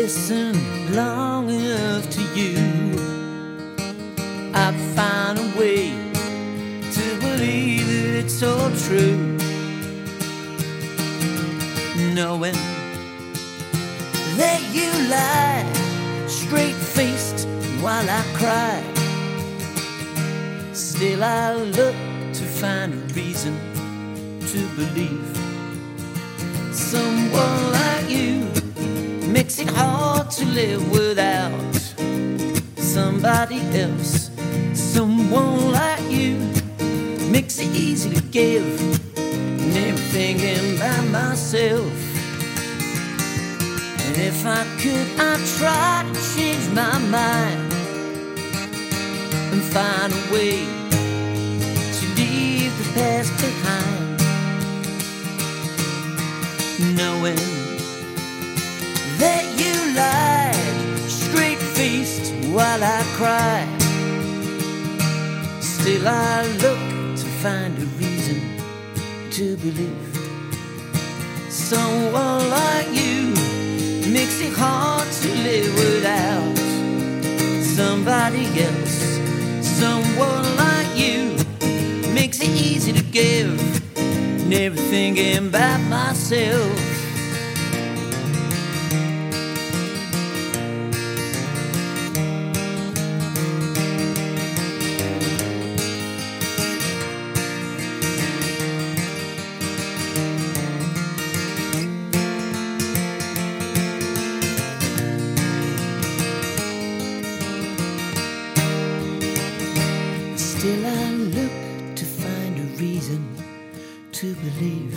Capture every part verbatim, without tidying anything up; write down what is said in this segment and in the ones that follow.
listen long enough to you, I'd find a way to believe that it's all true. Knowing that you lie straight-faced while I cry, still I look to find a reason to believe. Someone like you makes it hard to live without somebody else. Someone like you makes it easy to give, never thinking by myself. And if I could, I'd try to change my mind and find a way to leave the past behind. Knowing that you lied straight-faced while I cry, still I look to find a reason to believe. Someone like you makes it hard to live without somebody else. Someone like you makes it easy to give, never thinking about myself. Still I look to find a reason to believe.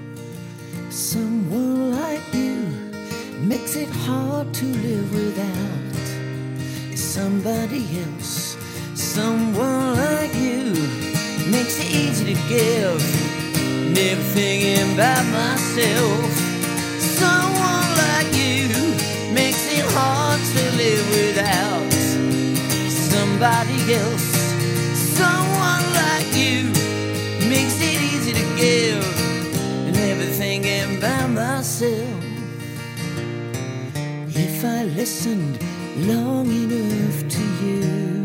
Someone like you makes it hard to live without somebody else. Someone like you makes it easy to give, never thinking about myself. Someone like you makes it hard to live without somebody else. Someone like you makes it easy to give, and never thinking about myself. If I listened long enough to you,